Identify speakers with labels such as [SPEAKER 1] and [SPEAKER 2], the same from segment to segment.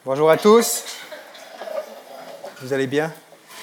[SPEAKER 1] Bonjour à tous. Vous allez bien?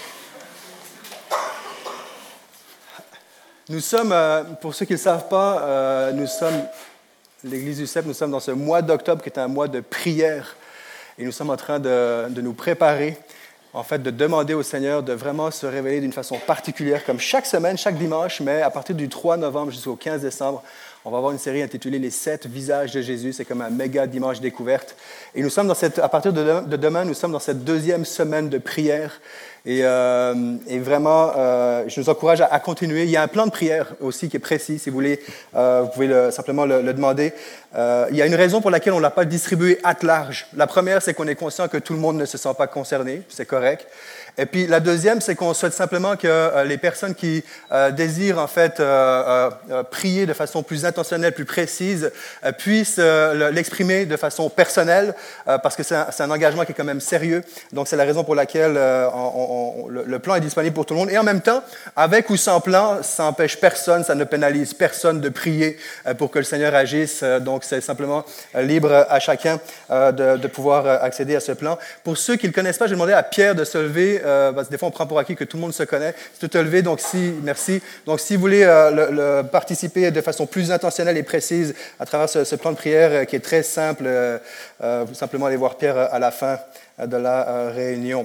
[SPEAKER 1] Nous sommes, pour ceux qui ne le savent pas, nous sommes, l'Église du CEP, nous sommes dans ce mois d'octobre qui est un mois de prière. Et nous sommes en train de nous préparer, en fait, de demander au Seigneur de vraiment se révéler d'une façon particulière, comme chaque semaine, chaque dimanche, mais à partir du 3 novembre jusqu'au 15 décembre, on va avoir une série intitulée « Les 7 visages de Jésus ». C'est comme un méga dimanche découverte. Et nous sommes à partir de demain, nous sommes dans cette deuxième semaine de prière. Et vraiment, je vous encourage à continuer. Il y a un plan de prière aussi qui est précis. Si vous voulez, vous pouvez simplement le demander. Il y a une raison pour laquelle on ne l'a pas distribué à large. La première, c'est qu'on est conscient que tout le monde ne se sent pas concerné. C'est correct. Et puis la deuxième, c'est qu'on souhaite simplement que les personnes qui désirent en fait prier de façon plus intentionnelle, plus précise, puissent l'exprimer de façon personnelle, parce que c'est un engagement qui est quand même sérieux. Donc c'est la raison pour laquelle le plan est disponible pour tout le monde. Et en même temps, avec ou sans plan, ça n'empêche personne, ça ne pénalise personne de prier pour que le Seigneur agisse. Donc c'est simplement libre à chacun de pouvoir accéder à ce plan. Pour ceux qui ne le connaissent pas, je vais demander à Pierre de se lever. Parce que des fois, on prend pour acquis que tout le monde se connaît. Si tu te lever, donc merci. Donc, si vous voulez participer de façon plus intentionnelle et précise à travers ce plan de prière qui est très simple, vous simplement allez voir Pierre à la fin de la réunion.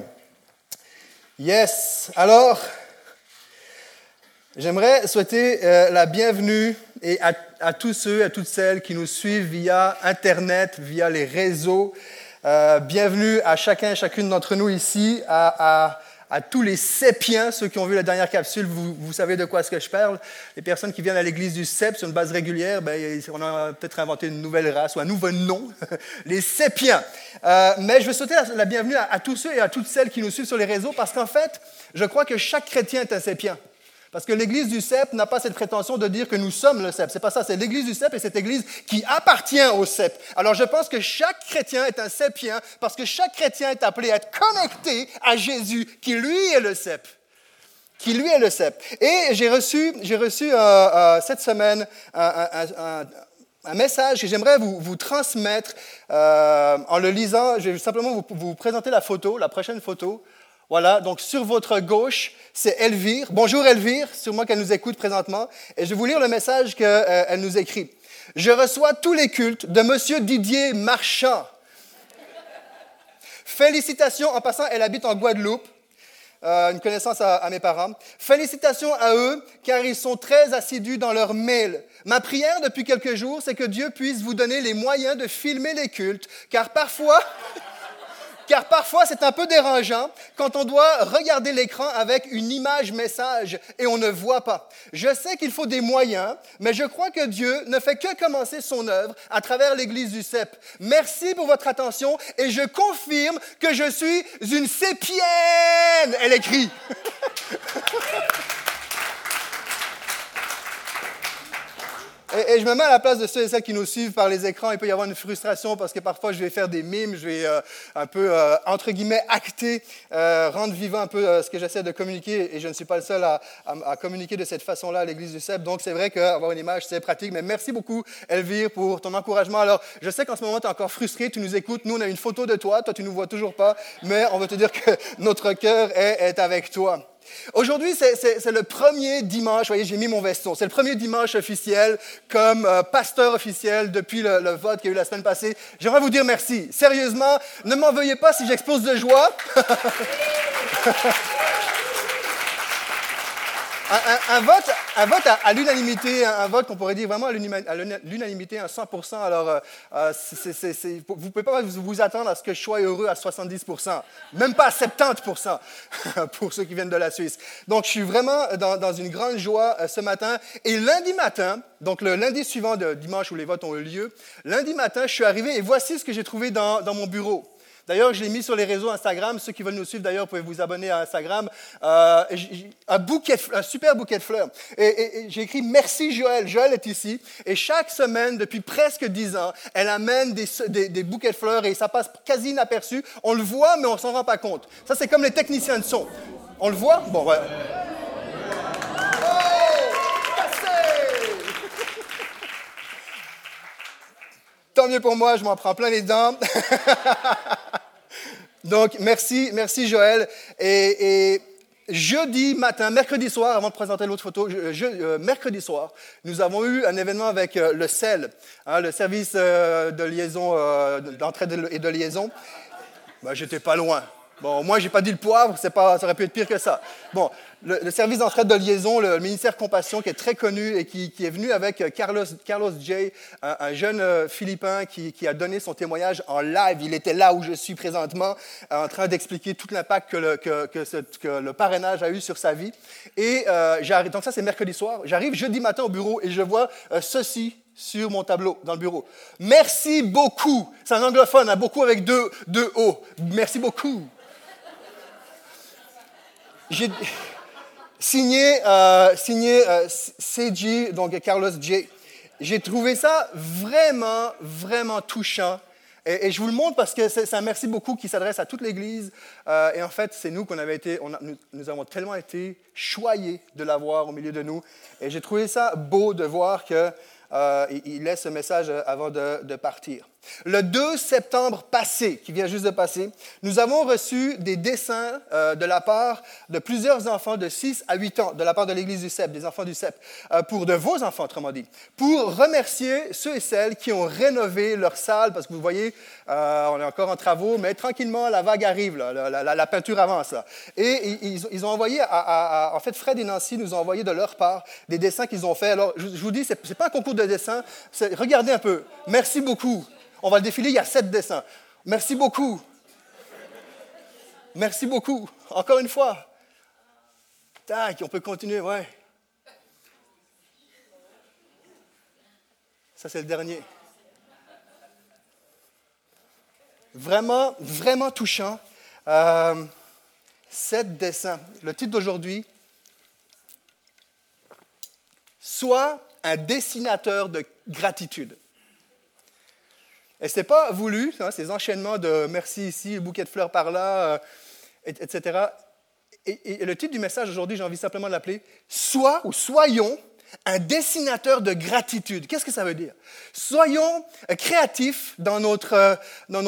[SPEAKER 1] Yes! Alors, j'aimerais souhaiter la bienvenue et à tous ceux, à toutes celles qui nous suivent via Internet, via les réseaux. Bienvenue à chacun et chacune d'entre nous ici, à tous les Sépiens, ceux qui ont vu la dernière capsule, vous savez de quoi est-ce que je parle. Les personnes qui viennent à l'église du CEP sur une base régulière, on a peut-être inventé une nouvelle race ou un nouveau nom, les Sépiens. Mais je veux souhaiter la bienvenue à tous ceux et à toutes celles qui nous suivent sur les réseaux, parce qu'en fait, je crois que chaque chrétien est un Sépien. Parce que l'Église du CEP n'a pas cette prétention de dire que nous sommes le CEP. C'est pas ça, c'est l'Église du CEP et cette Église qui appartient au CEP. Alors je pense que chaque chrétien est un Sépien parce que chaque chrétien est appelé à être connecté à Jésus qui lui est le CEP. Qui lui est le CEP. Et j'ai reçu cette semaine un message que j'aimerais vous transmettre en le lisant. Je vais simplement vous présenter la photo, la prochaine photo. Voilà, donc sur votre gauche, c'est Elvire. Bonjour Elvire, sûrement qu'elle nous écoute présentement. Et je vais vous lire le message qu'elle nous écrit. « Je reçois tous les cultes de Monsieur Didier Marchand. Félicitations, en passant, elle habite en Guadeloupe. Une connaissance à mes parents. Félicitations à eux, car ils sont très assidus dans leur mail. Ma prière depuis quelques jours, c'est que Dieu puisse vous donner les moyens de filmer les cultes, car parfois, c'est un peu dérangeant quand on doit regarder l'écran avec une image message et on ne voit pas. Je sais qu'il faut des moyens, mais je crois que Dieu ne fait que commencer son œuvre à travers l'Église du CEP. Merci pour votre attention et je confirme que je suis une sépienne, elle écrit. Et je me mets à la place de ceux et celles qui nous suivent par les écrans. Il peut y avoir une frustration parce que parfois je vais faire des mimes, je vais un peu, entre guillemets, acter, rendre vivant un peu ce que j'essaie de communiquer. Et je ne suis pas le seul à communiquer de cette façon-là à l'Église du CEP. Donc c'est vrai qu'avoir une image, c'est pratique. Mais merci beaucoup, Elvire, pour ton encouragement. Alors, je sais qu'en ce moment, tu es encore frustré, tu nous écoutes. Nous, on a une photo de toi. Toi, tu ne nous vois toujours pas. Mais on veut te dire que notre cœur est avec toi. Aujourd'hui, c'est le premier dimanche, vous voyez, j'ai mis mon veston, c'est le premier dimanche officiel comme pasteur officiel depuis le vote qu'il y a eu la semaine passée. J'aimerais vous dire merci. Sérieusement, ne m'en veuillez pas si j'explose de joie. Un vote à l'unanimité, un vote qu'on pourrait dire vraiment à l'unanimité, à 100%. Alors, vous ne pouvez pas vous attendre à ce que je sois heureux à 70%, même pas à 70% pour ceux qui viennent de la Suisse. Donc, je suis vraiment dans une grande joie ce matin. Et lundi matin, donc le lundi suivant de dimanche où les votes ont eu lieu, lundi matin, je suis arrivé et voici ce que j'ai trouvé dans mon bureau. D'ailleurs, je l'ai mis sur les réseaux Instagram. Ceux qui veulent nous suivre, d'ailleurs, pouvez vous abonner à Instagram. Un super bouquet de fleurs. Et j'ai écrit « Merci Joël ». Joël est ici. Et chaque semaine, depuis presque 10 ans, elle amène des bouquets de fleurs et ça passe quasi inaperçu. On le voit, mais on ne s'en rend pas compte. Ça, c'est comme les techniciens de son. On le voit? Bon, ouais. Tant mieux pour moi, je m'en prends plein les dents. Donc, merci Joël. Et jeudi matin, mercredi soir, avant de présenter l'autre photo, mercredi soir, nous avons eu un événement avec le CEL, le service de liaison, d'entrée et de liaison. Ben, j'étais pas loin. Bon, moi, j'ai pas dit le poivre, ça aurait pu être pire que ça. Bon, le service d'entrée de liaison, le ministère Compassion, qui est très connu et qui est venu avec Carlos J., un jeune Philippin qui a donné son témoignage en live. Il était là où je suis présentement, en train d'expliquer tout l'impact que le parrainage a eu sur sa vie. Et donc ça, c'est mercredi soir. J'arrive jeudi matin au bureau et je vois ceci sur mon tableau dans le bureau. Merci beaucoup. C'est un anglophone, hein, beaucoup avec deux O. Merci beaucoup. J'ai signé CJ, donc Carlos J. J'ai trouvé ça vraiment, vraiment touchant. Et je vous le montre parce que c'est un merci beaucoup qui s'adresse à toute l'Église. Et en fait, c'est nous nous avons tellement été choyés de l'avoir au milieu de nous. Et j'ai trouvé ça beau de voir qu'il laisse ce message avant de partir. Le 2 septembre passé, qui vient juste de passer, nous avons reçu des dessins de la part de plusieurs enfants de 6 à 8 ans, de la part de l'Église du CEP, des enfants du CEP, de vos enfants, autrement dit, pour remercier ceux et celles qui ont rénové leur salle, parce que vous voyez, on est encore en travaux, mais tranquillement, la vague arrive, là, la peinture avance. Là. Et ils ont envoyé, en fait, Fred et Nancy nous ont envoyé de leur part des dessins qu'ils ont faits. Alors, je vous dis, ce n'est pas un concours de dessins, regardez un peu, merci beaucoup. On va le défiler, il y a 7 dessins. Merci beaucoup. Merci beaucoup. Encore une fois. Tac, on peut continuer, ouais. Ça, c'est le dernier. Vraiment, vraiment touchant. 7 dessins. Le titre d'aujourd'hui, Sois un dessinateur de gratitude. Et ce n'est pas voulu, hein, ces enchaînements de merci ici, le bouquet de fleurs par là, etc. Et le titre du message aujourd'hui, j'ai envie simplement de l'appeler « Soyons un dessinateur de gratitude ». Qu'est-ce que ça veut dire? Soyons créatifs dans notre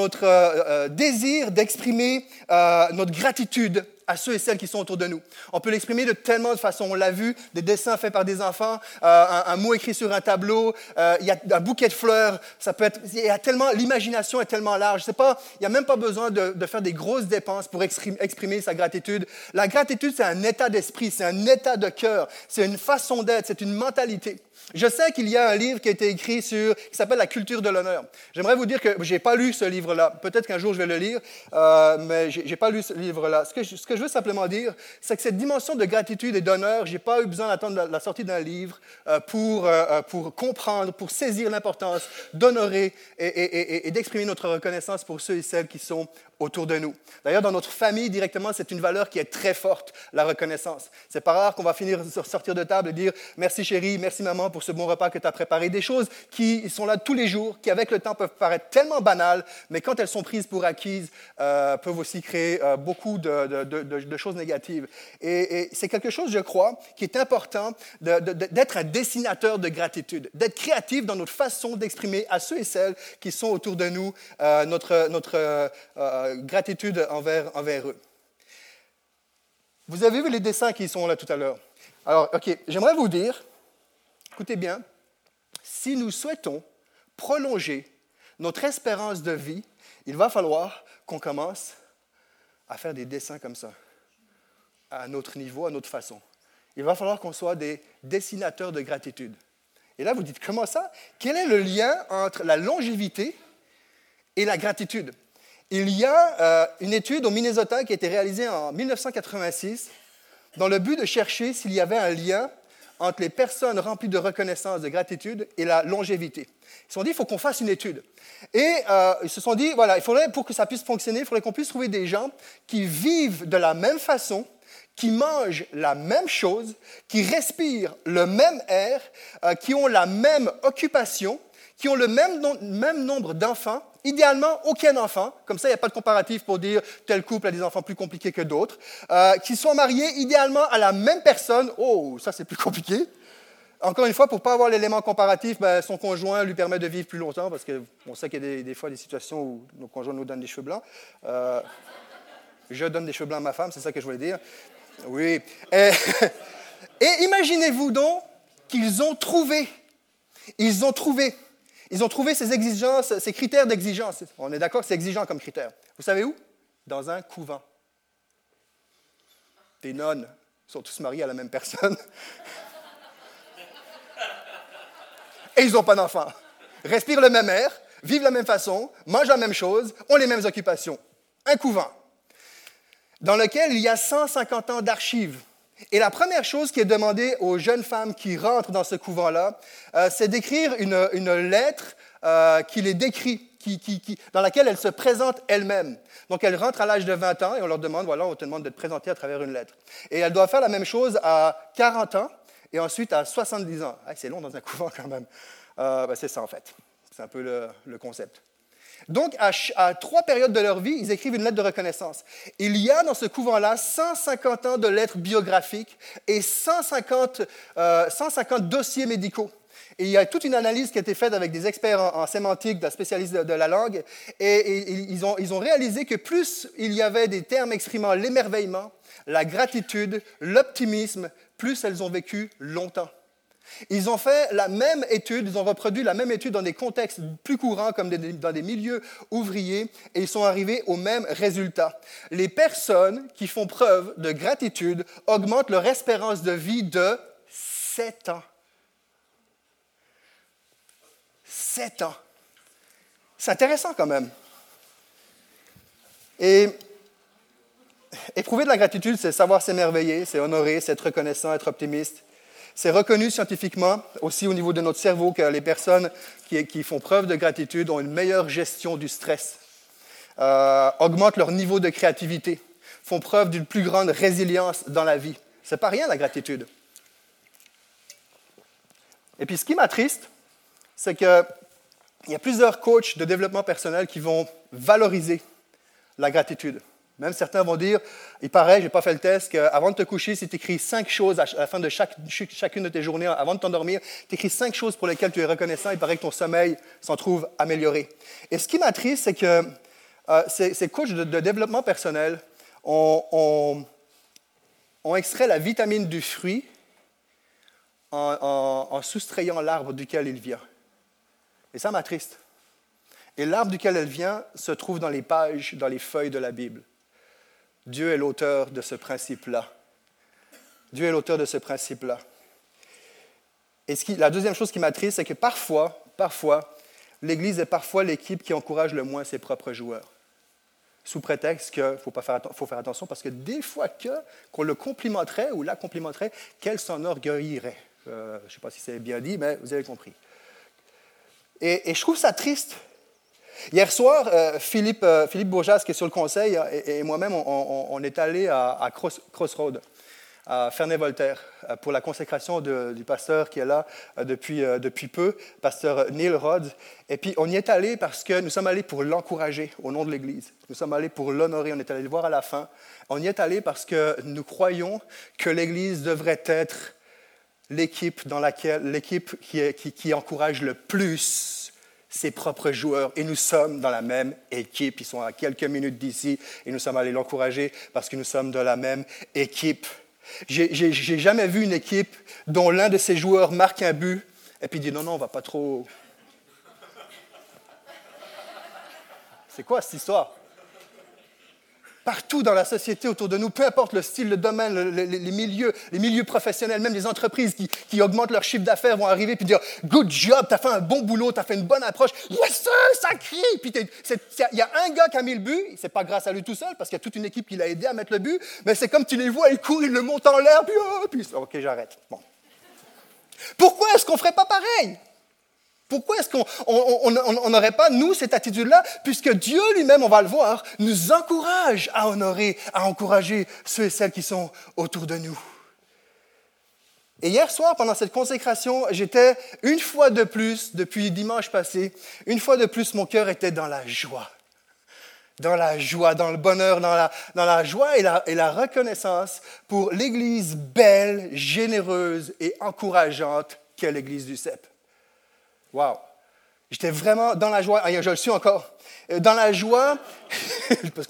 [SPEAKER 1] désir d'exprimer notre gratitude à ceux et celles qui sont autour de nous. On peut l'exprimer de tellement de façons. On l'a vu, des dessins faits par des enfants, un mot écrit sur un tableau, il y a un bouquet de fleurs, ça peut être, l'imagination est tellement large. Il n'y a même pas besoin de faire des grosses dépenses pour exprimer sa gratitude. La gratitude, c'est un état d'esprit, c'est un état de cœur, c'est une façon d'être, c'est une mentalité. Je sais qu'il y a un livre qui a été écrit qui s'appelle « La culture de l'honneur ». J'aimerais vous dire que je n'ai pas lu ce livre-là. Peut-être qu'un jour je vais le lire, mais je n'ai pas lu ce livre-là. Ce que je veux simplement dire, c'est que cette dimension de gratitude et d'honneur, je n'ai pas eu besoin d'attendre la sortie d'un livre pour comprendre, pour saisir l'importance d'honorer et d'exprimer notre reconnaissance pour ceux et celles qui sont autour de nous. D'ailleurs, dans notre famille, directement, c'est une valeur qui est très forte, la reconnaissance. C'est pas rare qu'on va sortir de table et dire « Merci chérie, merci maman pour ce bon repas que tu as préparé ». Des choses qui sont là tous les jours, qui avec le temps peuvent paraître tellement banales, mais quand elles sont prises pour acquises, peuvent aussi créer beaucoup de choses négatives. Et c'est quelque chose, je crois, qui est important d'être un dessinateur de gratitude, d'être créatif dans notre façon d'exprimer à ceux et celles qui sont autour de nous notre gratitude envers eux. Vous avez vu les dessins qui sont là tout à l'heure. Alors, OK, j'aimerais vous dire, écoutez bien, si nous souhaitons prolonger notre espérance de vie, il va falloir qu'on commence à faire des dessins comme ça, à notre niveau, à notre façon. Il va falloir qu'on soit des dessinateurs de gratitude. Et là, vous dites, comment ça? Quel est le lien entre la longévité et la gratitude? Il y a une étude au Minnesota qui a été réalisée en 1986 dans le but de chercher s'il y avait un lien entre les personnes remplies de reconnaissance, de gratitude et la longévité. Ils se sont dit, il faut qu'on fasse une étude. Et ils se sont dit, voilà, pour que ça puisse fonctionner, il faudrait qu'on puisse trouver des gens qui vivent de la même façon, qui mangent la même chose, qui respirent le même air, qui ont la même occupation, qui ont le même nombre d'enfants, idéalement aucun enfant, comme ça il n'y a pas de comparatif pour dire tel couple a des enfants plus compliqués que d'autres, qui sont mariés idéalement à la même personne, oh ça c'est plus compliqué, Encore une fois, pour ne pas avoir l'élément comparatif, son conjoint lui permet de vivre plus longtemps, parce qu'on sait qu'il y a des fois des situations où nos conjoints nous donnent des cheveux blancs. Je donne des cheveux blancs à ma femme, c'est ça que je voulais dire. Oui. Et imaginez-vous donc qu'ils ont trouvé. Ils ont trouvé ces exigences, ces critères d'exigence. On est d'accord que c'est exigeant comme critère. Vous savez où? Dans un couvent. Des nonnes sont tous mariés à la même personne. Et ils n'ont pas d'enfants. Respirent le même air, vivent de la même façon, mangent la même chose, ont les mêmes occupations. Un couvent dans lequel il y a 150 ans d'archives. Et la première chose qui est demandée aux jeunes femmes qui rentrent dans ce couvent-là, c'est d'écrire une lettre qui les décrit, dans laquelle elles se présentent elles-mêmes. Donc, elles rentrent à l'âge de 20 ans et on leur demande, voilà, on te demande de te présenter à travers une lettre. Et elles doivent faire la même chose à 40 ans et ensuite à 70 ans. Ah, c'est long dans un couvent quand même. C'est ça en fait. C'est un peu le concept. Donc, à 3 périodes de leur vie, ils écrivent une lettre de reconnaissance. Il y a dans ce couvent-là 150 ans de lettres biographiques et 150 dossiers médicaux. Et il y a toute une analyse qui a été faite avec des experts en sémantique, des spécialistes de la langue, et ils ont réalisé que plus il y avait des termes exprimant l'émerveillement, la gratitude, l'optimisme, plus elles ont vécu longtemps. Ils ont fait la même étude, ils ont reproduit la même étude dans des contextes plus courants, comme dans des milieux ouvriers, et ils sont arrivés au même résultat. Les personnes qui font preuve de gratitude augmentent leur espérance de vie de 7 ans. 7 ans. C'est intéressant quand même. Et éprouver de la gratitude, c'est savoir s'émerveiller, c'est honorer, c'est être reconnaissant, être optimiste. C'est reconnu scientifiquement, aussi au niveau de notre cerveau, que les personnes qui font preuve de gratitude ont une meilleure gestion du stress, augmentent leur niveau de créativité, font preuve d'une plus grande résilience dans la vie. C'est pas rien, la gratitude. Et puis, ce qui m'attriste, c'est qu'il y a plusieurs coachs de développement personnel qui vont valoriser la gratitude. Même certains vont dire, il paraît, je n'ai pas fait le test, qu'avant de te coucher, si tu écris 5 choses à la fin de chacune de tes journées, avant de t'endormir, tu écris 5 choses pour lesquelles tu es reconnaissant, il paraît que ton sommeil s'en trouve amélioré. Et ce qui m'attriste, c'est que ces coachs de développement personnel ont extrait la vitamine du fruit en soustrayant l'arbre duquel il vient. Et ça m'attriste. Et l'arbre duquel elle vient se trouve dans les pages, dans les feuilles de la Bible. Dieu est l'auteur de ce principe-là. Dieu est l'auteur de ce principe-là. Et la deuxième chose qui m'attriste, c'est que parfois, l'Église est parfois l'équipe qui encourage le moins ses propres joueurs. Sous prétexte qu'il faut faire attention, parce que des fois qu'on le complimenterait ou la complimenterait, qu'elle s'enorgueillirait. Je ne sais pas si c'est bien dit, mais vous avez compris. Et je trouve ça triste. Hier soir, Philippe Bourjas, qui est sur le conseil, et moi-même, on est allés à Crossroads, à Ferney-Voltaire, pour la consécration du pasteur qui est là depuis peu, pasteur Neil Rhodes. Et puis, on y est allés parce que nous sommes allés pour l'encourager au nom de l'Église. Nous sommes allés pour l'honorer, on est allés le voir à la fin. On y est allés parce que nous croyons que l'Église devrait être l'équipe qui encourage le plus ses propres joueurs. Et nous sommes dans la même équipe. Ils sont à quelques minutes d'ici et nous sommes allés l'encourager parce que nous sommes de la même équipe. J'ai jamais vu une équipe dont l'un de ses joueurs marque un but et puis dit non, on ne va pas trop... C'est quoi cette histoire? Partout dans la société autour de nous, peu importe le style, le domaine, les milieux professionnels, même les entreprises qui augmentent leur chiffre d'affaires vont arriver et dire « Good job, tu as fait un bon boulot, tu as fait une bonne approche. Yes sir, ça crie! » Puis il y a un gars qui a mis le but, c'est pas grâce à lui tout seul, parce qu'il y a toute une équipe qui l'a aidé à mettre le but, mais c'est comme tu les vois, ils courent, ils le montent en l'air, puis OK, j'arrête. Bon. Pourquoi est-ce qu'on ne ferait pas pareil? Pourquoi est-ce qu'on n'aurait pas, nous, cette attitude-là, puisque Dieu lui-même, on va le voir, nous encourage à honorer, à encourager ceux et celles qui sont autour de nous. Et hier soir, pendant cette consécration, j'étais une fois de plus, depuis dimanche passé, une fois de plus, mon cœur était dans la joie. Dans la joie, dans le bonheur, dans la joie et la reconnaissance pour l'Église belle, généreuse et encourageante qu'est l'Église du CEP. Wow! J'étais vraiment dans la joie. Je le suis encore. Dans la joie, parce que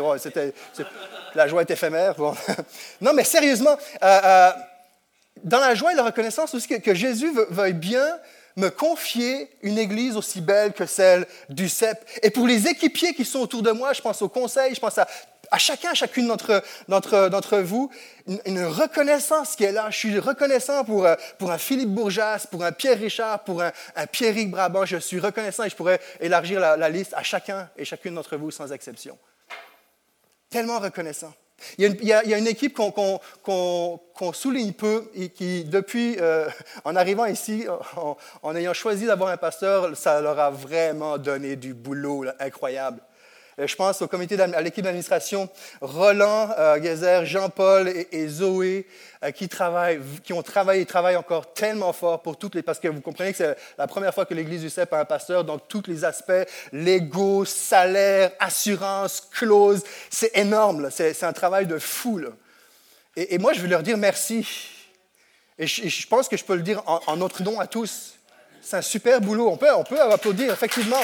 [SPEAKER 1] la joie est éphémère. Bon. Non, mais sérieusement, dans la joie et la reconnaissance aussi que Jésus veuille bien me confier une église aussi belle que celle du CEP. Et pour les équipiers qui sont autour de moi, je pense au conseil, je pense à chacune d'entre vous, une reconnaissance qui est là. Je suis reconnaissant pour un Philippe Bourjas, pour un Pierre Richard, pour un Pierrick Brabant. Je suis reconnaissant et je pourrais élargir la liste à chacun et chacune d'entre vous sans exception. Tellement reconnaissant. Il y a une équipe qu'on souligne peu et qui, depuis, en arrivant ici, en ayant choisi d'avoir un pasteur, ça leur a vraiment donné du boulot là, incroyable. Je pense à l'équipe d'administration, Roland, Gezer, Jean-Paul et Zoé, qui ont travaillé et travaillent encore tellement fort pour parce que vous comprenez que c'est la première fois que l'Église du CEP a un pasteur, donc tous les aspects légaux, salaire, assurance, clause, c'est énorme, là. C'est un travail de fou. Là. Et moi, je veux leur dire merci. Et je pense que je peux le dire en notre nom à tous. C'est un super boulot. On peut applaudir, effectivement.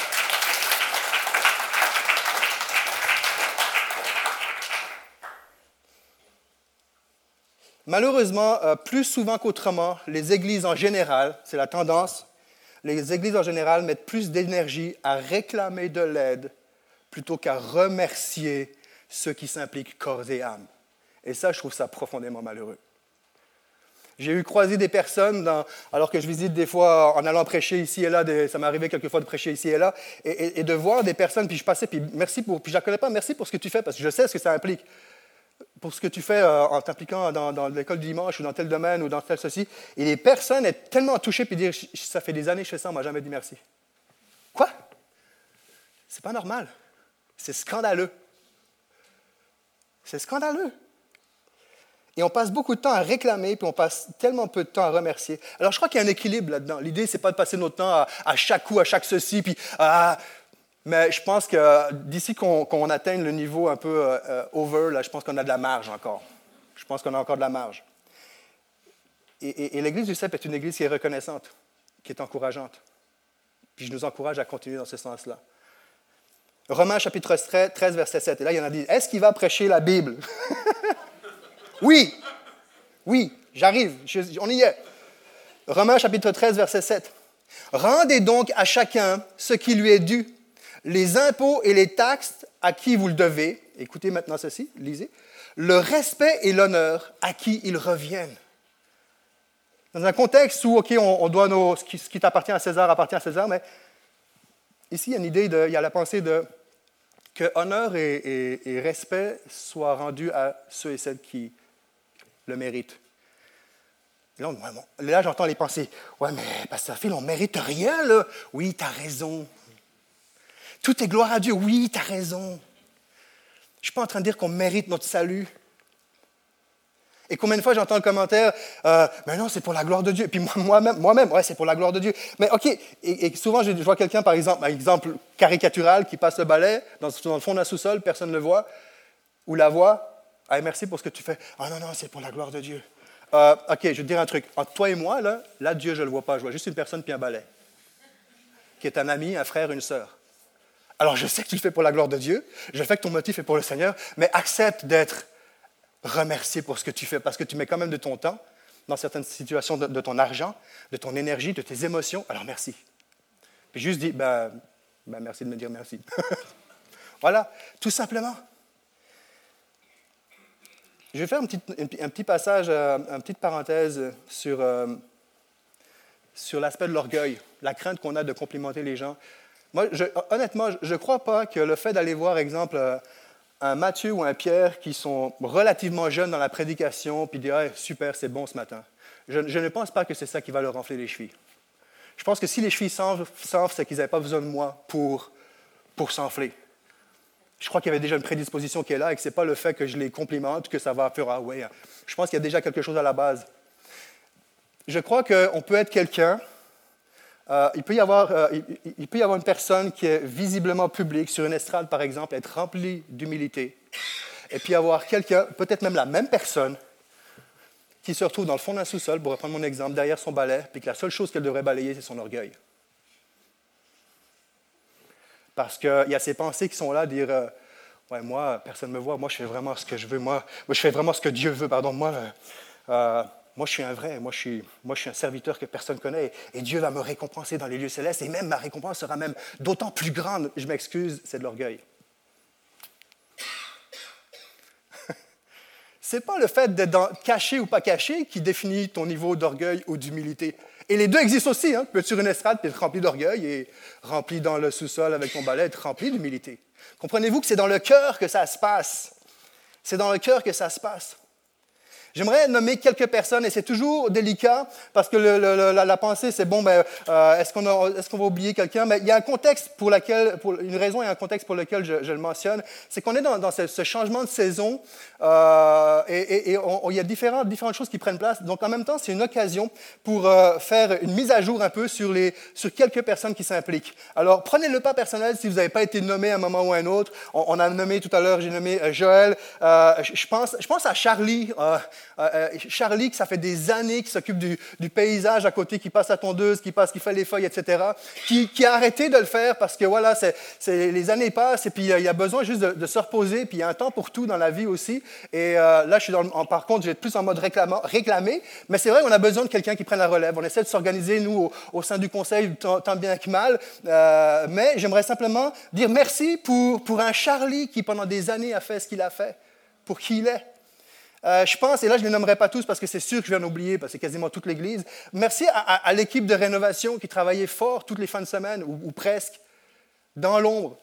[SPEAKER 1] Malheureusement, plus souvent qu'autrement, les églises en général, c'est la tendance, les églises en général mettent plus d'énergie à réclamer de l'aide plutôt qu'à remercier ceux qui s'impliquent corps et âme. Et ça, je trouve ça profondément malheureux. J'ai croisé des personnes, alors que je visite des fois en allant prêcher ici et là, ça m'est arrivé quelquefois de prêcher ici et là, et de voir des personnes, puis je passais, puis je la connais pas, merci pour ce que tu fais, parce que je sais ce que ça implique. Pour ce que tu fais en t'impliquant dans l'école du dimanche ou dans tel domaine ou dans tel ceci. Et les personnes être tellement touchées puis dire « ça fait des années que je fais ça, on ne m'a jamais dit merci ». Quoi? C'est pas normal. C'est scandaleux. C'est scandaleux. Et on passe beaucoup de temps à réclamer, puis on passe tellement peu de temps à remercier. Alors je crois qu'il y a un équilibre là-dedans. L'idée, c'est pas de passer notre temps à chaque coup, à chaque ceci, puis mais je pense que d'ici qu'on atteigne le niveau un peu over, là, je pense qu'on a de la marge encore. Je pense qu'on a encore de la marge. Et l'Église du CEP est une Église qui est reconnaissante, qui est encourageante. Puis je nous encourage à continuer dans ce sens-là. Romains chapitre 13, verset 7. Et là, il y en a dit, est-ce qu'il va prêcher la Bible? Oui, j'arrive, on y est. Romains chapitre 13, verset 7. Rendez donc à chacun ce qui lui est dû. Les impôts et les taxes à qui vous le devez, écoutez maintenant ceci, lisez, le respect et l'honneur à qui ils reviennent. Dans un contexte où, OK, on doit ce qui t'appartient à César, mais ici, il y a une idée, il y a la pensée que honneur et respect soient rendus à ceux et celles qui le méritent. Et là, j'entends les pensées, ouais, mais pasteur Phil, on ne mérite rien, là. Oui, tu as raison. Tout est gloire à Dieu. Oui, tu as raison. Je ne suis pas en train de dire qu'on mérite notre salut. Et combien de fois j'entends le commentaire, mais non, c'est pour la gloire de Dieu. Et puis moi-même, ouais, c'est pour la gloire de Dieu. Mais OK, et souvent je vois quelqu'un, par exemple, un exemple caricatural qui passe le balai dans le fond d'un sous-sol, personne ne le voit, ou la voit. Ah, merci pour ce que tu fais. Ah non, c'est pour la gloire de Dieu. OK, je vais te dire un truc. Entre toi et moi, là Dieu, je ne le vois pas. Je vois juste une personne puis un balai, qui est un ami, un frère, une sœur. Alors, je sais que tu le fais pour la gloire de Dieu, je sais que ton motif est pour le Seigneur, mais accepte d'être remercié pour ce que tu fais, parce que tu mets quand même de ton temps, dans certaines situations, de ton argent, de ton énergie, de tes émotions. Alors, merci. Puis juste dis, merci de me dire merci. Voilà, tout simplement. Je vais faire un petit passage, une petite parenthèse sur l'aspect de l'orgueil, la crainte qu'on a de complimenter les gens. Moi, honnêtement, je ne crois pas que le fait d'aller voir, exemple, un Matthieu ou un Pierre qui sont relativement jeunes dans la prédication, puis dire hey, « super, c'est bon ce matin », je ne pense pas que c'est ça qui va leur enfler les chevilles. Je pense que si les chevilles s'enflent, c'est qu'ils n'avaient pas besoin de moi pour s'enfler. Je crois qu'il y avait déjà une prédisposition qui est là et que ce n'est pas le fait que je les complimente que ça va faire « ah ouais ». Je pense qu'il y a déjà quelque chose à la base. Je crois qu'on peut être quelqu'un... il peut y avoir une personne qui est visiblement publique, sur une estrade par exemple, être remplie d'humilité, et puis avoir quelqu'un, peut-être même la même personne, qui se retrouve dans le fond d'un sous-sol, pour reprendre mon exemple, derrière son balai, puis que la seule chose qu'elle devrait balayer, c'est son orgueil. Parce qu'il y a ces pensées qui sont là, dire ouais, moi, personne ne me voit, moi, je fais vraiment ce que je veux, moi je fais vraiment ce que Dieu veut, pardon, moi, je suis un vrai, moi, je suis un serviteur que personne ne connaît, et Dieu va me récompenser dans les lieux célestes, et même ma récompense sera même d'autant plus grande, je m'excuse, c'est de l'orgueil. Ce n'est pas le fait d'être caché ou pas caché qui définit ton niveau d'orgueil ou d'humilité. Et les deux existent aussi. Tu peux être sur une estrade et être rempli d'orgueil et rempli dans le sous-sol avec ton balai, être rempli d'humilité. Comprenez-vous que c'est dans le cœur que ça se passe. C'est dans le cœur que ça se passe. J'aimerais nommer quelques personnes, et c'est toujours délicat, parce que la pensée, c'est bon, est-ce qu'on va oublier quelqu'un? Mais il y a un contexte une raison et un contexte pour lequel je le mentionne, c'est qu'on est dans ce changement de saison, et il y a différentes choses qui prennent place. Donc, en même temps, c'est une occasion pour faire une mise à jour un peu sur quelques personnes qui s'impliquent. Alors, prenez-le pas personnel si vous n'avez pas été nommé à un moment ou à un autre. On a nommé tout à l'heure, j'ai nommé Joël. Je pense à Charlie. Charlie, que ça fait des années qu'il s'occupe du paysage à côté, qui passe la tondeuse, qui fait les feuilles, etc., qui a arrêté de le faire parce que voilà, les années passent et puis il y a besoin juste de se reposer, puis il y a un temps pour tout dans la vie aussi. Et là, je suis par contre, je vais être plus en mode réclamer, mais c'est vrai qu'on a besoin de quelqu'un qui prenne la relève. On essaie de s'organiser, nous, au sein du conseil, tant bien que mal, mais j'aimerais simplement dire merci pour un Charlie qui, pendant des années, a fait ce qu'il a fait, pour qui il est. Je pense, et là je ne les nommerai pas tous parce que c'est sûr que je vais en oublier, parce que c'est quasiment toute l'Église. Merci à l'équipe de rénovation qui travaillait fort toutes les fins de semaine, ou presque, dans l'ombre.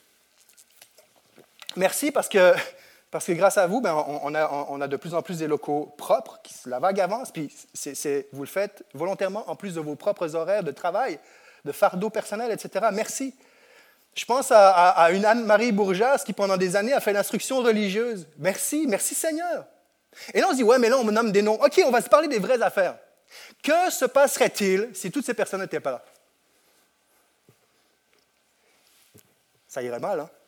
[SPEAKER 1] Merci parce que grâce à vous, on a de plus en plus des locaux propres, la vague avance, puis vous le faites volontairement en plus de vos propres horaires de travail, de fardeau personnel, etc. Merci. Je pense à une Anne-Marie Bourgeas qui pendant des années a fait l'instruction religieuse. Merci Seigneur. Et là, on se dit, ouais, mais là, on me nomme des noms. OK, on va se parler des vraies affaires. Que se passerait-il si toutes ces personnes n'étaient pas là? Ça irait mal, hein?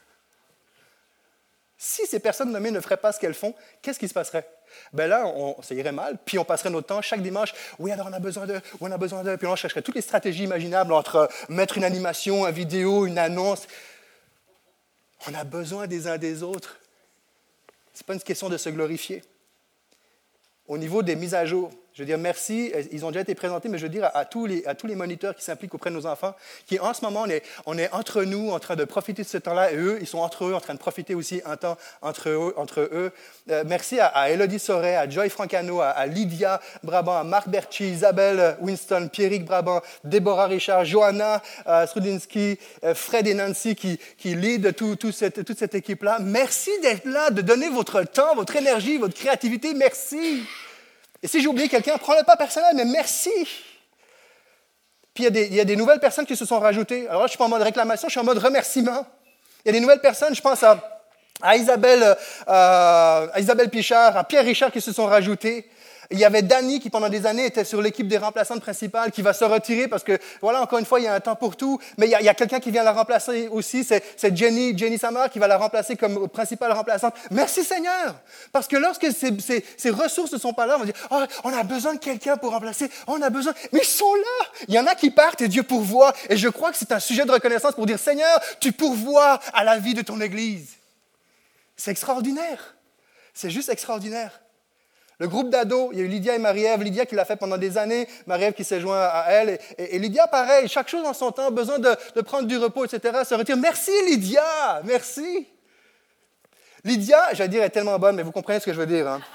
[SPEAKER 1] Si ces personnes nommées ne feraient pas ce qu'elles font, qu'est-ce qui se passerait? Là, ça irait mal, puis on passerait notre temps chaque dimanche. Oui, alors on a besoin d'eux, on a besoin d'eux. Puis on chercherait toutes les stratégies imaginables entre mettre une animation, une vidéo, une annonce. On a besoin des uns des autres. Ce n'est pas une question de se glorifier. Au niveau des mises à jour, je veux dire merci, ils ont déjà été présentés, mais je veux dire à tous les moniteurs qui s'impliquent auprès de nos enfants, qui en ce moment, on est entre nous en train de profiter de ce temps-là, et eux, ils sont entre eux en train de profiter aussi un temps entre eux. Merci à Élodie Sauret, à Joy Francano, à Lydia Brabant, à Marc Berchi, Isabelle Winston, Pierrick Brabant, Déborah Richard, Johanna Strudinski, Fred et Nancy qui lead toute cette équipe-là. Merci d'être là, de donner votre temps, votre énergie, votre créativité. Merci. Et si j'ai oublié quelqu'un, prends-le pas personnel, mais merci. Puis il y a des nouvelles personnes qui se sont rajoutées. Alors là, je ne suis pas en mode réclamation, je suis en mode remerciement. Il y a des nouvelles personnes, je pense à Isabelle Pichard, à Pierre Richard qui se sont rajoutés. Il y avait Dany qui, pendant des années, était sur l'équipe des remplaçantes principales, qui va se retirer parce que, voilà, encore une fois, il y a un temps pour tout. Mais il y a quelqu'un qui vient la remplacer aussi, c'est Jenny Samar qui va la remplacer comme principale remplaçante. Merci Seigneur! Parce que lorsque ces ressources ne sont pas là, on va dire, oh, on a besoin de quelqu'un pour remplacer, on a besoin. Mais ils sont là! Il y en a qui partent et Dieu pourvoit. Et je crois que c'est un sujet de reconnaissance pour dire, Seigneur, tu pourvois à la vie de ton Église. C'est extraordinaire. C'est juste extraordinaire. Le groupe d'ados, il y a eu Lydia et Marie-Ève. Lydia qui l'a fait pendant des années, Marie-Ève qui s'est joint à elle. Et Lydia, pareil, chaque chose en son temps, besoin de prendre du repos, etc., se retire. Merci Lydia, merci. Lydia, j'allais dire, est tellement bonne, mais vous comprenez ce que je veux dire. Hein?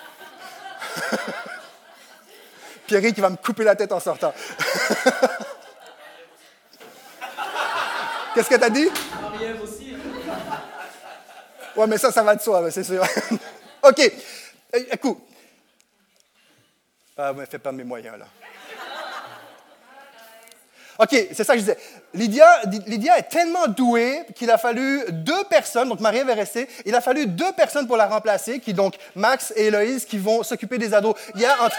[SPEAKER 1] Pierre qui va me couper la tête en sortant. Qu'est-ce que tu as dit?
[SPEAKER 2] Marie-Ève aussi.
[SPEAKER 1] Ouais, mais ça va de soi, c'est sûr. OK, écoute. Ah, mais fais pas mes moyens, là. OK, c'est ça que je disais. Lydia est tellement douée qu'il a fallu 2 personnes, donc Marie-Ève est restée, il a fallu 2 personnes pour la remplacer, qui donc Max et Héloïse, qui vont s'occuper des ados. Il y a entre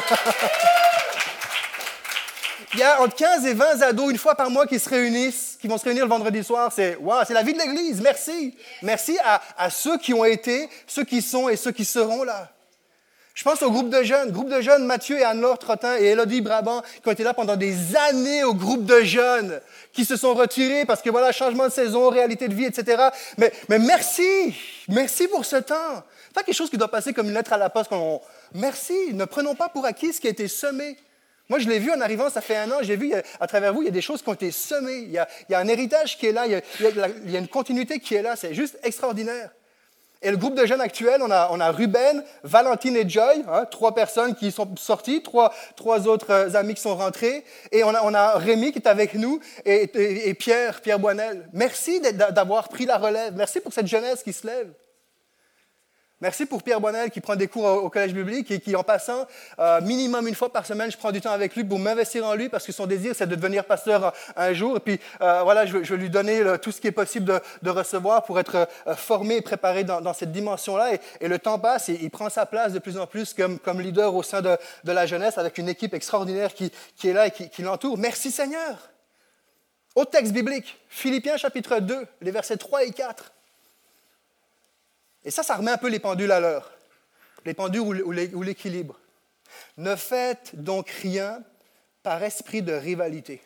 [SPEAKER 1] 15 et 20 ados, une fois par mois, qui vont se réunir le vendredi soir. C'est la vie de l'Église, merci. Merci à ceux qui ont été, ceux qui sont et ceux qui seront là. Je pense au groupe de jeunes, Mathieu et Anne-Laure Trottin et Élodie Brabant, qui ont été là pendant des années au groupe de jeunes, qui se sont retirés parce que voilà, changement de saison, réalité de vie, etc. Mais merci pour ce temps. C'est pas quelque chose qui doit passer comme une lettre à la poste. Merci, ne prenons pas pour acquis ce qui a été semé. Moi, je l'ai vu en arrivant, ça fait 1 an, j'ai vu à travers vous, il y a des choses qui ont été semées. Il y a un héritage qui est là, il y a une continuité qui est là, c'est juste extraordinaire. Et le groupe de jeunes actuel, on a Ruben, Valentine et Joy, 3 personnes qui sont sorties, trois autres amis qui sont rentrés, et on a Rémi qui est avec nous, et Pierre Boinel. Merci d'avoir pris la relève. Merci pour cette jeunesse qui se lève. Merci pour Pierre Boinel qui prend des cours au collège biblique et qui, en passant, minimum 1 fois par semaine, je prends du temps avec lui pour m'investir en lui parce que son désir, c'est de devenir pasteur un jour. Et puis, voilà, je vais lui donner tout ce qui est possible de recevoir pour être formé et préparé dans cette dimension-là. Et le temps passe et il prend sa place de plus en plus comme leader au sein de la jeunesse avec une équipe extraordinaire qui est là et qui l'entoure. Merci Seigneur. Au texte biblique, Philippiens chapitre 2, les versets 3 et 4. Et ça remet un peu les pendules à l'heure, les pendules ou l'équilibre. Ne faites donc rien par esprit de rivalité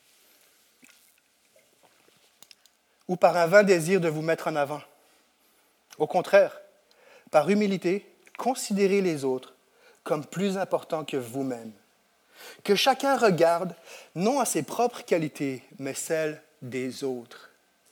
[SPEAKER 1] ou par un vain désir de vous mettre en avant. Au contraire, par humilité, considérez les autres comme plus importants que vous-même. Que chacun regarde non à ses propres qualités, mais celles des autres.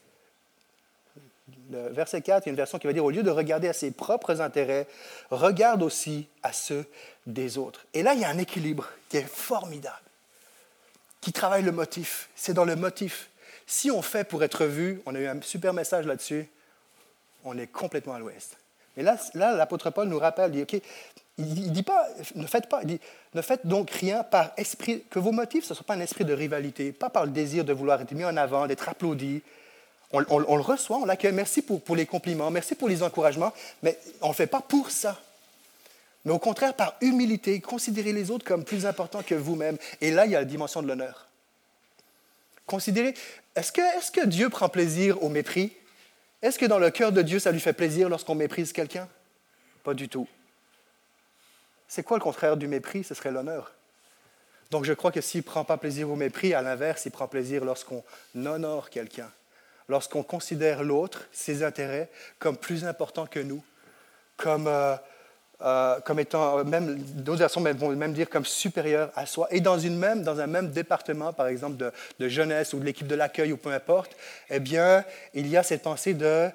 [SPEAKER 1] Le verset 4, il y a une version qui va dire, au lieu de regarder à ses propres intérêts, regarde aussi à ceux des autres. Et là, il y a un équilibre qui est formidable, qui travaille le motif. C'est dans le motif. Si on fait pour être vu, on a eu un super message là-dessus, on est complètement à l'ouest. Mais là l'apôtre Paul nous rappelle, il dit, OK, il dit pas, ne faites donc rien par esprit, que vos motifs, ce ne soit pas un esprit de rivalité, pas par le désir de vouloir être mis en avant, d'être applaudi. On le reçoit, on l'accueille. Merci pour les compliments, merci pour les encouragements, mais on ne le fait pas pour ça. Mais au contraire, par humilité, considérez les autres comme plus importants que vous-même. Et là, il y a la dimension de l'honneur. Considérez, est-ce que Dieu prend plaisir au mépris? Est-ce que dans le cœur de Dieu, ça lui fait plaisir lorsqu'on méprise quelqu'un? Pas du tout. C'est quoi le contraire du mépris? Ce serait l'honneur. Donc je crois que s'il ne prend pas plaisir au mépris, à l'inverse, il prend plaisir lorsqu'on honore quelqu'un. Lorsqu'on considère l'autre, ses intérêts, comme plus importants que nous, comme étant, même, d'autres versions vont même dire comme supérieur à soi. Et dans un même département, par exemple, de jeunesse ou de l'équipe de l'accueil ou peu importe, eh bien, il y a cette pensée de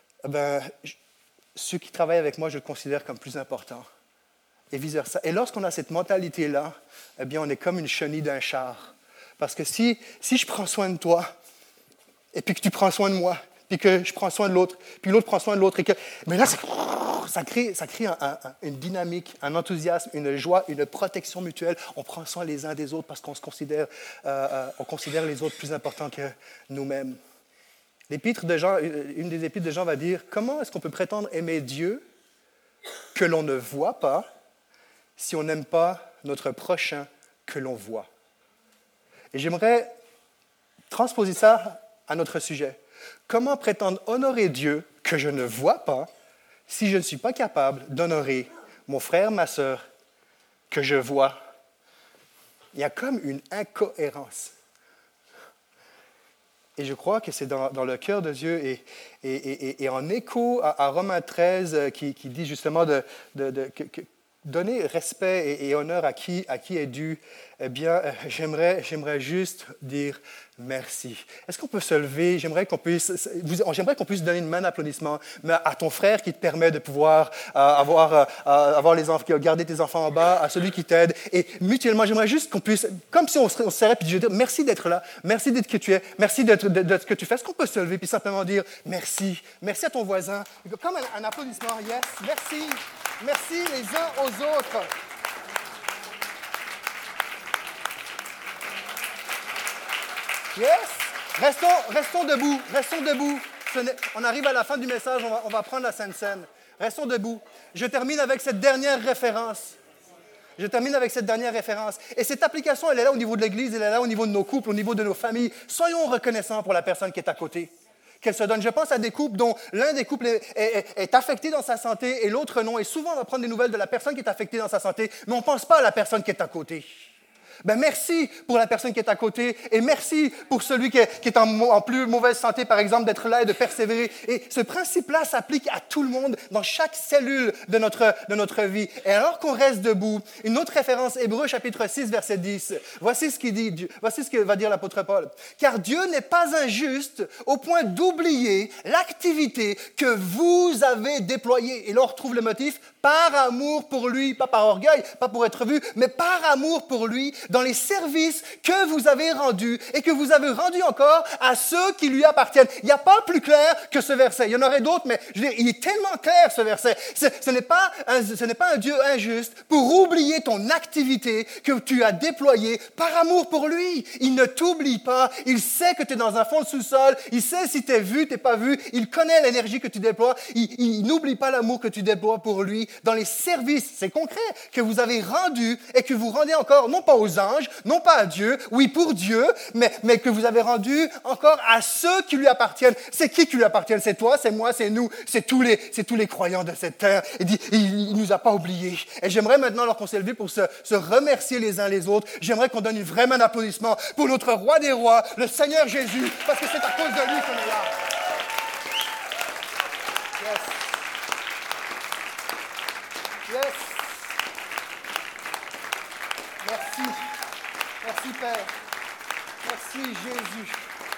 [SPEAKER 1] ceux qui travaillent avec moi, je le considère comme plus important. Et vice-versa. Et lorsqu'on a cette mentalité-là, eh bien, on est comme une chenille d'un char. Parce que si je prends soin de toi, et puis que tu prends soin de moi, puis que je prends soin de l'autre, puis l'autre prend soin de l'autre. Mais là, ça crée une dynamique, un enthousiasme, une joie, une protection mutuelle. On prend soin les uns des autres parce qu'on considère les autres plus importants que nous-mêmes. L'épître de Jean, une des épîtres de Jean va dire, comment est-ce qu'on peut prétendre aimer Dieu que l'on ne voit pas si on n'aime pas notre prochain que l'on voit? Et j'aimerais transposer ça à notre sujet. Comment prétendre honorer Dieu que je ne vois pas si je ne suis pas capable d'honorer mon frère, ma sœur que je vois? Il y a comme une incohérence. Et je crois que c'est dans le cœur de Dieu et en écho à Romains 13 qui dit justement de donner respect et honneur à qui est dû, eh bien, j'aimerais juste dire merci. Est-ce qu'on peut se lever? J'aimerais qu'on puisse donner une main d'applaudissement à ton frère qui te permet de pouvoir garder tes enfants en bas, à celui qui t'aide. Et mutuellement, j'aimerais juste qu'on puisse, comme si on se serrait, puis je dire merci d'être là, merci d'être qui tu es, merci de ce que tu fais. Est-ce qu'on peut se lever puis simplement dire merci? Merci à ton voisin. Comme un applaudissement, yes, merci. Merci les uns aux autres. Yes. Restons debout. On arrive à la fin du message, on va prendre la Sainte Seine. Restons debout. Je termine avec cette dernière référence. Et cette application, elle est là au niveau de l'Église, elle est là au niveau de nos couples, au niveau de nos familles. Soyons reconnaissants pour la personne qui est à côté. qu'elles se donnent. Je pense à des couples dont l'un des couples est affecté dans sa santé et l'autre non. Et souvent, on va prendre des nouvelles de la personne qui est affectée dans sa santé, mais on ne pense pas à la personne qui est à côté. Ben merci pour la personne qui est à côté et merci pour celui qui est en plus mauvaise santé, par exemple, d'être là et de persévérer. Et ce principe-là s'applique à tout le monde, dans chaque cellule de notre vie. Et alors qu'on reste debout, une autre référence, Hébreux chapitre 6, verset 10. Voici ce qu'il dit, voici ce que va dire l'apôtre Paul. « Car Dieu n'est pas injuste au point d'oublier l'activité que vous avez déployée. » Et là, on retrouve le motif, par amour pour lui, pas par orgueil, pas pour être vu, mais par amour pour lui, dans les services que vous avez rendus et que vous avez rendus encore à ceux qui lui appartiennent. Il n'y a pas plus clair que ce verset. Il y en aurait d'autres, mais je veux dire, il est tellement clair, ce verset. Ce n'est pas un Dieu injuste pour oublier ton activité que tu as déployée par amour pour lui. Il ne t'oublie pas. Il sait que tu es dans un fond de sous-sol. Il sait si tu es vu, tu n'es pas vu. Il connaît l'énergie que tu déploies. Il n'oublie pas l'amour que tu déploies pour lui dans les services, c'est concret, que vous avez rendus et que vous rendez encore, non pas aux anges, non pas à Dieu, oui pour Dieu, mais que vous avez rendu encore à ceux qui lui appartiennent. C'est qui lui appartiennent? C'est toi, c'est moi, c'est nous, c'est tous les croyants de cette terre. Il ne nous a pas oubliés. Et j'aimerais maintenant, alors qu'on s'est levé pour se remercier les uns les autres, j'aimerais qu'on donne vraiment un applaudissement pour notre roi des rois, le Seigneur Jésus, parce que c'est à cause de lui qu'on est là. Yes. Yes. Merci. Merci, Père. Merci, Jésus.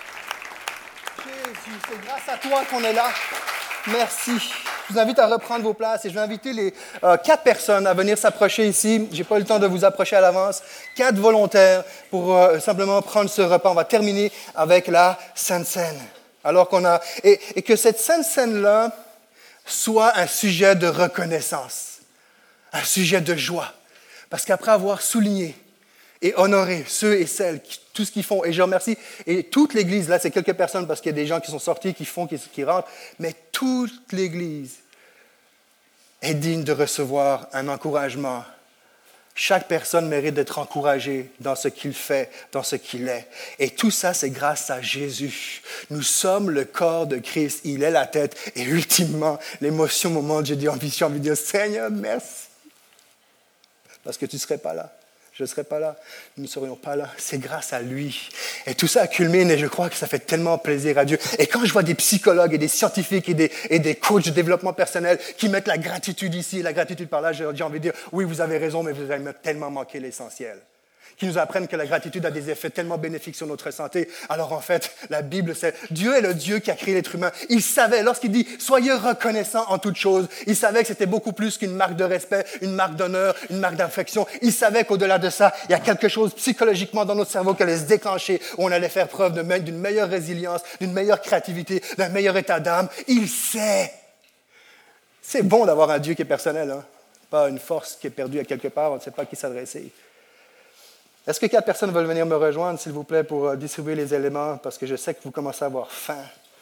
[SPEAKER 1] Jésus, c'est grâce à toi qu'on est là. Merci. Je vous invite à reprendre vos places et je vais inviter les 4 personnes à venir s'approcher ici. Je n'ai pas eu le temps de vous approcher à l'avance. 4 volontaires pour simplement prendre ce repas. On va terminer avec la Sainte Seine. Alors qu'on a... Et que cette Sainte Seine-là soit un sujet de reconnaissance. Un sujet de joie. Parce qu'après avoir souligné et honoré ceux et celles, tout ce qu'ils font, et je remercie, et toute l'Église, là c'est quelques personnes parce qu'il y a des gens qui sont sortis, qui rentrent, mais toute l'Église est digne de recevoir un encouragement. Chaque personne mérite d'être encouragée dans ce qu'il fait, dans ce qu'il est. Et tout ça, c'est grâce à Jésus. Nous sommes le corps de Christ, il est la tête, et ultimement, l'émotion au moment où j'ai dit envie de dire, Seigneur, merci. Parce que tu ne serais pas là. Je ne serais pas là. Nous ne serions pas là. C'est grâce à lui. Et tout ça culmine et je crois que ça fait tellement plaisir à Dieu. Et quand je vois des psychologues et des scientifiques et des coachs de développement personnel qui mettent la gratitude ici et la gratitude par là, j'ai envie de dire, oui, vous avez raison, mais vous avez tellement manqué l'essentiel. Qui nous apprennent que la gratitude a des effets tellement bénéfiques sur notre santé. Alors en fait, la Bible, c'est Dieu est le Dieu qui a créé l'être humain. Il savait, lorsqu'il dit « Soyez reconnaissants en toutes choses », il savait que c'était beaucoup plus qu'une marque de respect, une marque d'honneur, une marque d'affection. Il savait qu'au-delà de ça, il y a quelque chose psychologiquement dans notre cerveau qui allait se déclencher, où on allait faire preuve d'une meilleure résilience, d'une meilleure créativité, d'un meilleur état d'âme. Il sait. C'est bon d'avoir un Dieu qui est personnel, hein? Pas une force qui est perdue à quelque part, on ne sait pas à qui s'adresser. Est-ce que 4 personnes veulent venir me rejoindre, s'il vous plaît, pour distribuer les éléments, parce que je sais que vous commencez à avoir faim.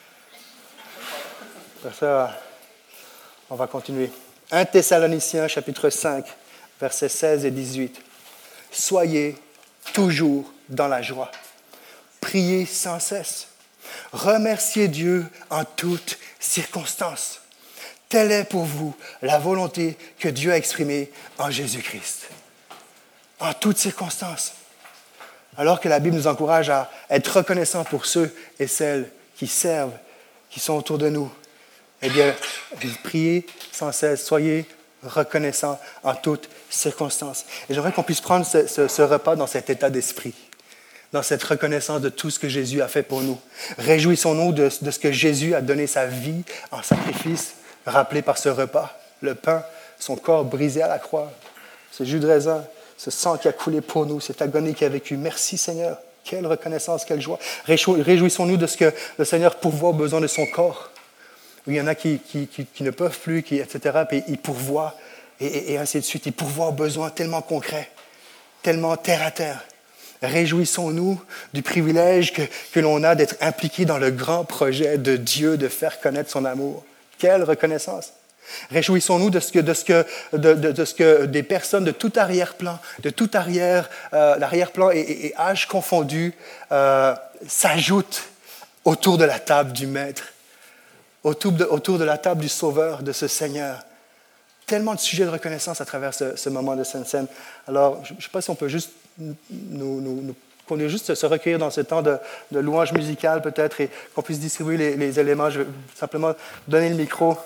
[SPEAKER 1] Pour ça, on va continuer. 1 Thessaloniciens, chapitre 5, versets 16 et 18. « Soyez toujours dans la joie. Priez sans cesse. Remerciez Dieu en toutes circonstances. Telle est pour vous la volonté que Dieu a exprimée en Jésus-Christ. » En toutes circonstances. Alors que la Bible nous encourage à être reconnaissants pour ceux et celles qui servent, qui sont autour de nous, eh bien, priez sans cesse, soyez reconnaissants en toutes circonstances. Et j'aimerais qu'on puisse prendre ce repas dans cet état d'esprit, dans cette reconnaissance de tout ce que Jésus a fait pour nous. Réjouissons-nous de ce que Jésus a donné sa vie en sacrifice, rappelé par ce repas, le pain, son corps brisé à la croix, ce jus de raisin, ce sang qui a coulé pour nous, cette agonie qui a vécu. Merci Seigneur. Quelle reconnaissance, quelle joie. Réjouissons-nous de ce que le Seigneur pourvoit aux besoins de son corps. Il y en a qui ne peuvent plus, etc. Puis il pourvoit, et ainsi de suite. Il pourvoit aux besoins tellement concrets, tellement terre à terre. Réjouissons-nous du privilège que l'on a d'être impliqué dans le grand projet de Dieu, de faire connaître son amour. Quelle reconnaissance. Réjouissons-nous de ce que des personnes de tout arrière-plan, l'arrière-plan et âge confondus, s'ajoutent autour de la table du Maître, autour de la table du Sauveur, de ce Seigneur. Tellement de sujets de reconnaissance à travers ce moment de Sainte Seine. Alors, je ne sais pas si on peut juste qu'on ait juste se recueillir dans ce temps de louange musicale peut-être et qu'on puisse distribuer les éléments. Je vais simplement donner le micro.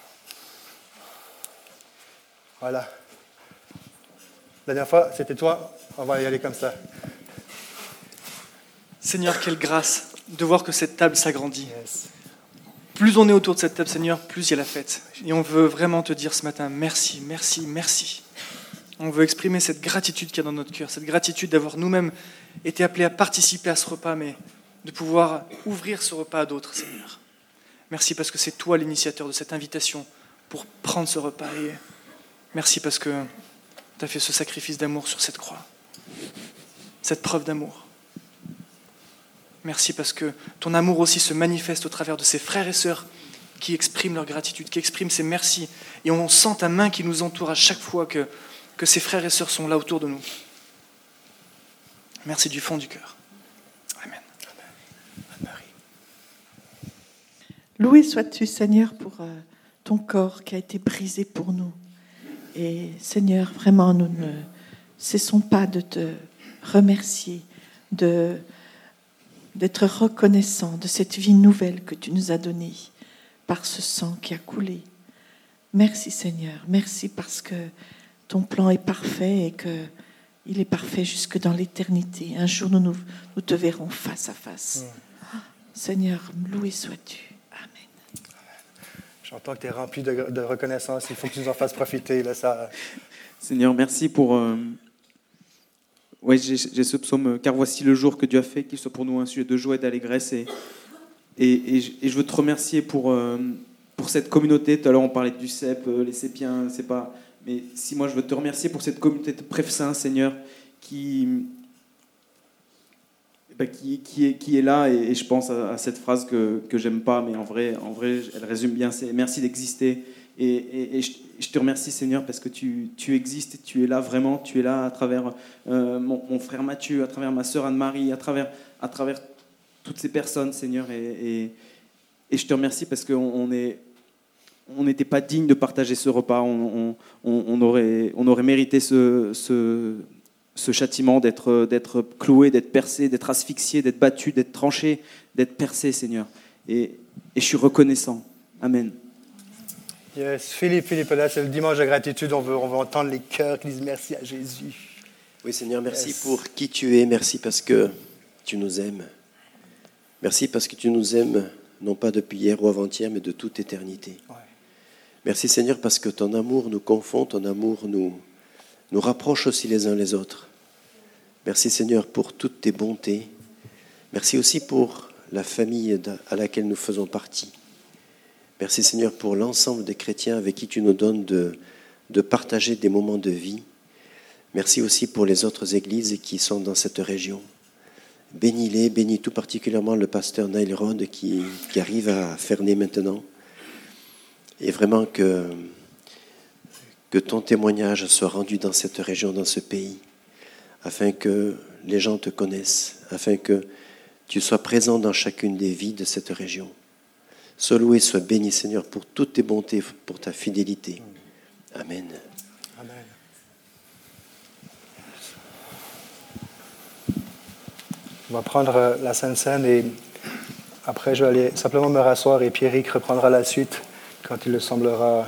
[SPEAKER 1] Voilà. La dernière fois, c'était toi. On va y aller comme ça.
[SPEAKER 2] Seigneur, quelle grâce de voir que cette table s'agrandit.
[SPEAKER 1] Yes.
[SPEAKER 2] Plus on est autour de cette table, Seigneur, plus il y a la fête. Et on veut vraiment te dire ce matin, merci, merci, merci. On veut exprimer cette gratitude qu'il y a dans notre cœur, cette gratitude d'avoir nous-mêmes été appelés à participer à ce repas, mais de pouvoir ouvrir ce repas à d'autres, Seigneur. Merci parce que c'est toi l'initiateur de cette invitation pour prendre ce repas. Et merci parce que tu as fait ce sacrifice d'amour sur cette croix, cette preuve d'amour. Merci parce que ton amour aussi se manifeste au travers de ces frères et sœurs qui expriment leur gratitude, qui expriment ces merci. Et on sent ta main qui nous entoure à chaque fois que ces frères et sœurs sont là autour de nous. Merci du fond du cœur. Amen.
[SPEAKER 3] Loué sois-tu, Seigneur, pour ton corps qui a été brisé pour nous. Et Seigneur, vraiment, nous ne cessons pas de te remercier, d'être reconnaissants de cette vie nouvelle que tu nous as donnée par ce sang qui a coulé. Merci Seigneur, merci parce que ton plan est parfait et qu'il est parfait jusque dans l'éternité. Un jour, nous te verrons face à face. Seigneur, loué sois-tu. Amen.
[SPEAKER 1] J'entends que tu es rempli de reconnaissance. Il faut que tu nous en fasses profiter. Là, ça...
[SPEAKER 4] Seigneur, merci pour... j'ai ce psaume « Car voici le jour que Dieu a fait, qu'il soit pour nous un sujet de joie et d'allégresse. » Et je veux te remercier pour cette communauté. Tout à l'heure, on parlait du CEP, les Sépiens, c'est pas... Mais si moi, je veux te remercier pour cette communauté de Prefsaint, Seigneur, qui est là. Et je pense à cette phrase que j'aime pas, mais en vrai, elle résume bien. C'est « Merci d'exister ». Et je te remercie, Seigneur, parce que tu existes, tu es là vraiment, tu es là à travers mon frère Mathieu, à travers ma sœur Anne-Marie, à travers toutes ces personnes, Seigneur. Et je te remercie parce qu'on n'était pas digne de partager ce repas. On aurait mérité ce châtiment d'être cloué, d'être percé, d'être asphyxié, d'être battu, d'être tranché, d'être percé, Seigneur. Et je suis reconnaissant. Amen.
[SPEAKER 1] Yes, Philippe, là, c'est le dimanche de gratitude. On veut entendre les cœurs qui disent merci à Jésus.
[SPEAKER 5] Oui, Seigneur, merci pour qui tu es. Merci parce que tu nous aimes. Merci parce que tu nous aimes, non pas depuis hier ou avant-hier, mais de toute éternité. Ouais. Merci, Seigneur, parce que ton amour nous confond, ton amour nous rapproche aussi les uns les autres. Merci, Seigneur, pour toutes tes bontés. Merci aussi pour la famille à laquelle nous faisons partie. Merci Seigneur pour l'ensemble des chrétiens avec qui tu nous donnes de partager des moments de vie. Merci aussi pour les autres églises qui sont dans cette région. Bénis-les, bénis tout particulièrement le pasteur Nail Rod qui arrive à Ferney maintenant. Et vraiment que ton témoignage soit rendu dans cette région, dans ce pays, afin que les gens te connaissent, afin que tu sois présent dans chacune des vies de cette région. Sois loué, sois béni, Seigneur, pour toutes tes bontés, pour ta fidélité. Amen.
[SPEAKER 1] Amen. On va prendre la Sainte Seine et après, je vais aller simplement me rasseoir et Pierrick reprendra la suite quand il le semblera.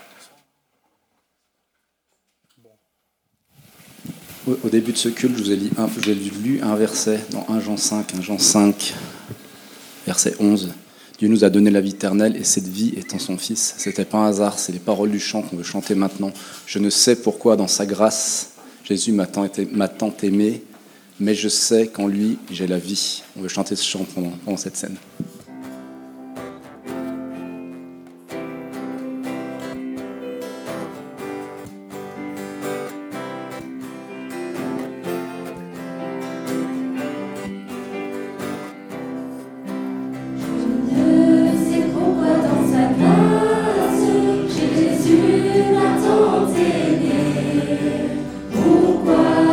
[SPEAKER 6] Au début de ce culte, je vous ai lu un verset dans 1 Jean 5, verset 11. Dieu nous a donné la vie éternelle et cette vie est en son Fils. Ce n'était pas un hasard, c'est les paroles du chant qu'on veut chanter maintenant. Je ne sais pourquoi, dans sa grâce, Jésus m'a tant aimé, mais je sais qu'en lui, j'ai la vie. On veut chanter ce chant pendant cette scène.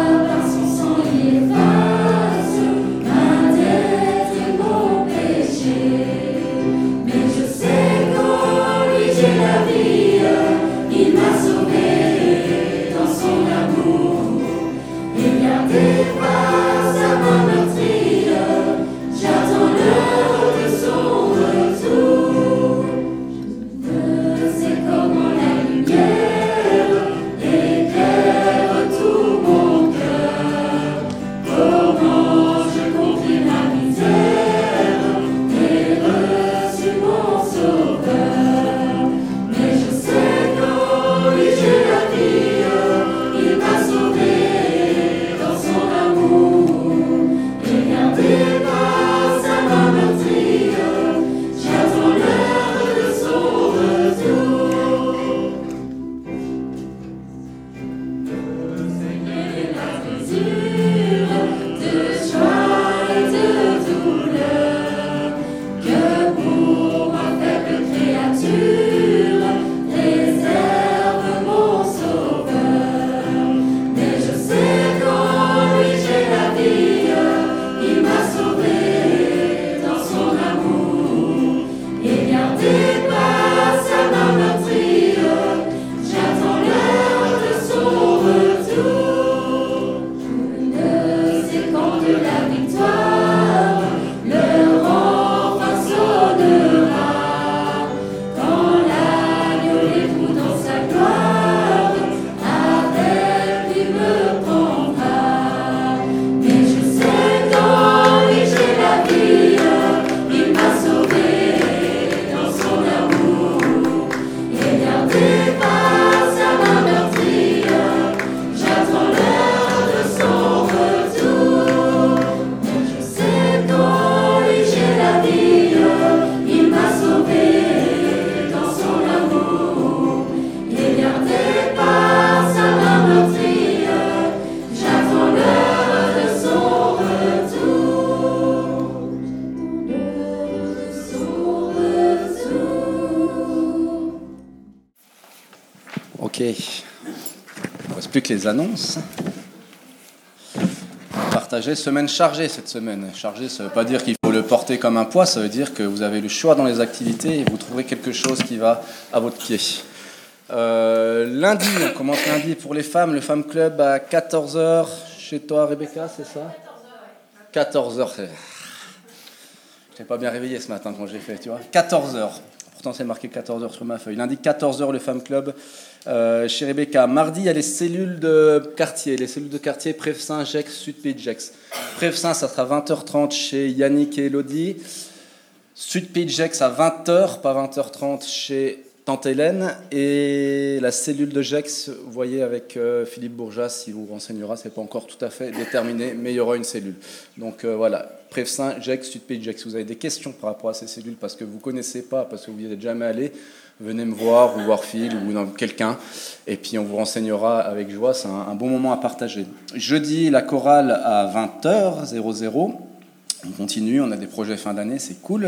[SPEAKER 7] Pourquoi, par son sang, il efface un être mon péché.
[SPEAKER 6] Ok. Il ne reste plus que les annonces. Partager, semaine chargée cette semaine. Chargée, ça ne veut pas dire qu'il faut le porter comme un poids, ça veut dire que vous avez le choix dans les activités et vous trouverez quelque chose qui va à votre pied. Lundi, on commence lundi pour les femmes, le Femme Club à 14h. Chez toi, Rebecca, c'est ça ? 14h. Je n'ai pas bien réveillé ce matin quand j'ai fait, tu vois. 14h. Pourtant, c'est marqué 14h sur ma feuille. Lundi, 14h, le Femme Club chez Rebecca. Mardi, il y a les cellules de quartier. Les cellules de quartier, Prevsin, Gex, Sud-Pays de Gex. Prevsin, ça sera 20h30 chez Yannick et Elodie. Sud-Pays de Gex à 20h, pas 20h30 chez Tante Hélène. Et la cellule de Gex, vous voyez avec Philippe Bourgeat, s'il vous renseignera, c'est pas encore tout à fait déterminé, mais il y aura une cellule. Donc voilà, Prevsin, Gex, Sud-Pays de Gex. Si vous avez des questions par rapport à ces cellules, parce que vous ne connaissez pas, parce que vous n'y êtes jamais allé, venez me voir ou voir Phil ou quelqu'un, et puis on vous renseignera avec joie. C'est un bon moment à partager. Jeudi, la chorale à 20h00. On continue, on a des projets fin d'année, c'est cool.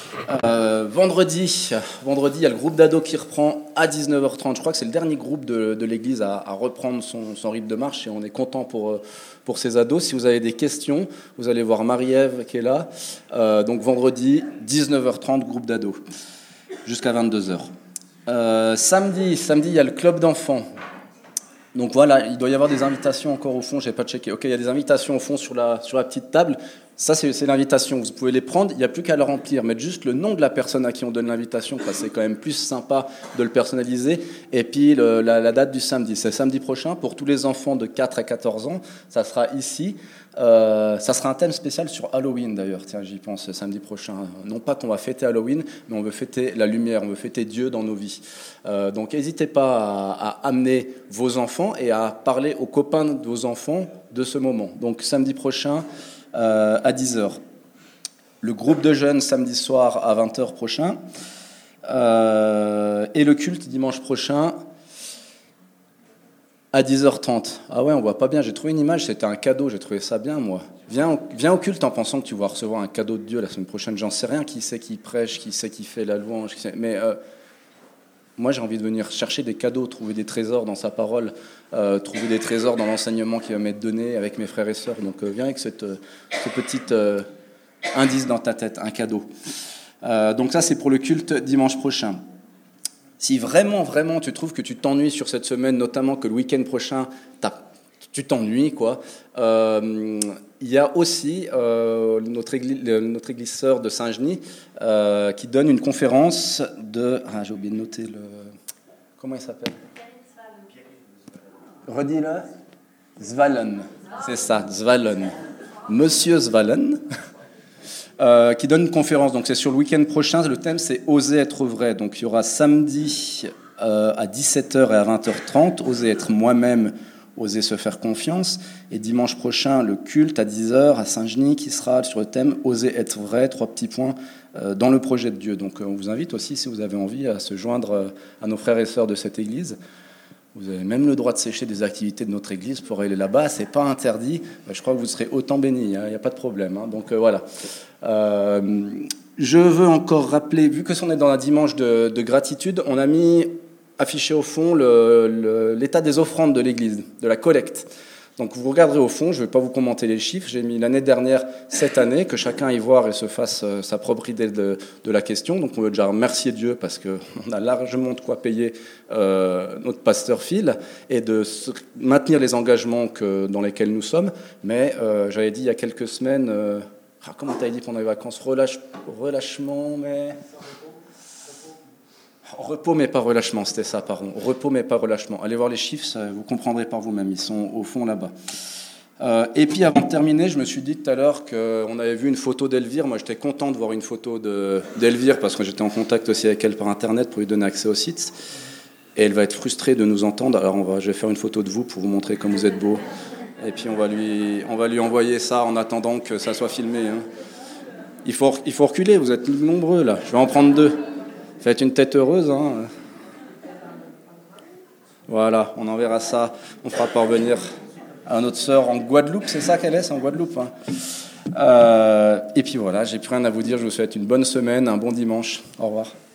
[SPEAKER 6] Vendredi, il y a le groupe d'ados qui reprend à 19h30. Je crois que c'est le dernier groupe de l'église à reprendre son rythme de marche et on est content pour ces ados. Si vous avez des questions, vous allez voir Marie-Ève qui est là. Donc vendredi, 19h30, groupe d'ados, jusqu'à 22h. Samedi, il y a le club d'enfants. Donc voilà, il doit y avoir des invitations encore au fond, je n'ai pas checké. Ok, il y a des invitations au fond sur la petite table. Ça, c'est l'invitation. Vous pouvez les prendre, il n'y a plus qu'à le remplir. Mettre juste le nom de la personne à qui on donne l'invitation, parce que c'est quand même plus sympa de le personnaliser. Et puis la date du samedi, c'est samedi prochain. Pour tous les enfants de 4 à 14 ans, ça sera ici. Ça sera un thème spécial sur Halloween d'ailleurs, tiens, j'y pense, samedi prochain. Non pas qu'on va fêter Halloween, mais on veut fêter la lumière, on veut fêter Dieu dans nos vies. Donc n'hésitez pas à amener vos enfants et à parler aux copains de vos enfants de ce moment. Donc samedi prochain à 10h. Le groupe de jeunes samedi soir à 20h prochain. Et le culte dimanche prochain à 10h30. Ah ouais, on voit pas bien. J'ai trouvé une image, c'était un cadeau. J'ai trouvé ça bien, moi. Viens au culte en pensant que tu vas recevoir un cadeau de Dieu la semaine prochaine. J'en sais rien. Qui c'est qui prêche, qui c'est qui fait la louange. Mais moi, j'ai envie de venir chercher des cadeaux, trouver des trésors dans sa parole, trouver des trésors dans l'enseignement qui va m'être donné avec mes frères et sœurs. Donc viens avec ce petit indice dans ta tête, un cadeau. Donc ça, c'est pour le culte dimanche prochain. Si vraiment, vraiment, tu trouves que tu t'ennuies sur cette semaine, notamment que le week-end prochain, tu t'ennuies, quoi. Il y a aussi notre église sœur de Saint-Genis qui donne une conférence de... Ah, j'ai oublié de noter le... Comment il s'appelle ? Redis-le. Zvalen. C'est ça, Zvalen. Monsieur Zvalen. Qui donne une conférence. Donc c'est sur le week-end prochain. Le thème, c'est « Oser être vrai ». Donc il y aura samedi à 17h et à 20h30, « Oser être moi-même ». Oser se faire confiance. Et dimanche prochain, le culte à 10h à Saint-Genis qui sera sur le thème « Oser être vrai », 3 petits points dans le projet de Dieu. Donc on vous invite aussi, si vous avez envie, à se joindre à nos frères et sœurs de cette église. Vous avez même le droit de sécher des activités de notre église pour aller là-bas. C'est pas interdit. Je crois que vous serez autant bénis. Il n'y a pas de problème. Donc voilà. Je veux encore rappeler, vu que on est dans un dimanche de gratitude, on a mis... affiché au fond l'état des offrandes de l'Église, de la collecte. Donc vous regarderez au fond, je ne vais pas vous commenter les chiffres, j'ai mis l'année dernière, cette année, que chacun y voit et se fasse sa propre idée de la question. Donc on veut déjà remercier Dieu parce qu'on a largement de quoi payer notre pasteur Phil et de maintenir les engagements dans lesquels nous sommes. Mais j'avais dit il y a quelques semaines, comment tu avais dit pendant les vacances, relâchement, mais... Repos mais pas relâchement, c'était ça, pardon. Repos mais pas relâchement. Allez voir les chiffres, vous comprendrez par vous-même, ils sont au fond là-bas. Et puis avant de terminer, je me suis dit tout à l'heure qu'on avait vu une photo d'Elvire. Moi j'étais content de voir une photo d'Elvire parce que j'étais en contact aussi avec elle par internet pour lui donner accès au site. Et elle va être frustrée de nous entendre, alors je vais faire une photo de vous pour vous montrer comme vous êtes beau. Et puis on va lui envoyer ça en attendant que ça soit filmé. Hein. Il faut reculer, vous êtes nombreux là, je vais en prendre 2. Faites une tête heureuse. Hein. Voilà, on enverra ça. On fera parvenir à notre sœur en Guadeloupe. C'est ça qu'elle est, c'est en Guadeloupe. Hein. Et puis voilà, j'ai plus rien à vous dire. Je vous souhaite une bonne semaine, un bon dimanche. Au revoir.